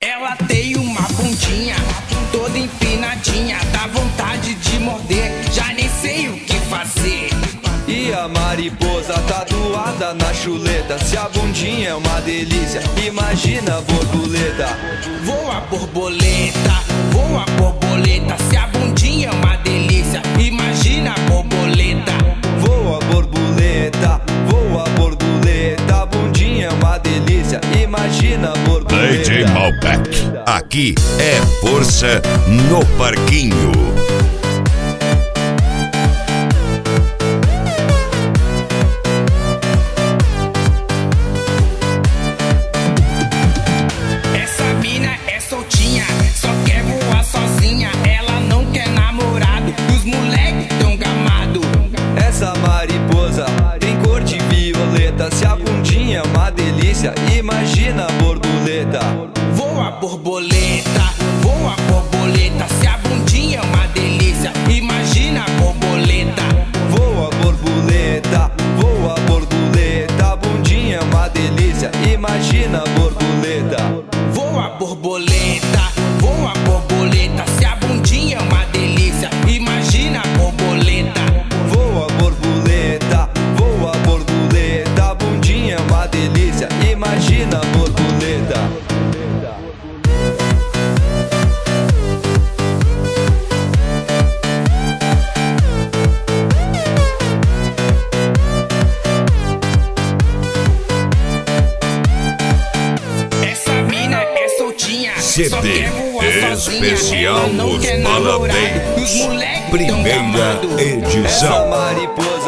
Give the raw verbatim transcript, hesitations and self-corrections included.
Ela tem uma bundinha toda empinadinha, dá vontade de morder, já nem sei o que fazer. E a mariposa tatuada na chuleta, se a bundinha é uma delícia, imagina a borboleta. Voa borboleta, voa borboleta, se a bundinha é uma delícia, imagina a borboleta. Voa borboleta, voa borboleta, a bundinha é uma delícia, imagina a borboleta. D J Malbec, aqui é força no parquinho. Só quer voar sozinha, ela não quer namorado, os moleques tão gamado. Essa mariposa tem cor de violeta, se a bundinha é uma delícia, imagina a borboleta. Voa borboleta, voa borboleta, se a bundinha é uma delícia, imagina a borboleta. Voa borboleta, voa borboleta, a bundinha é uma delícia, imagina a borboleta. Voa borboleta, voa borboleta, se a bundinha é uma delícia, imagina a borboleta. Voa borboleta, voa borboleta, a bundinha é uma delícia, imagina a borboleta. C D especial Os Balabeiros, primeira edição. Essa mariposa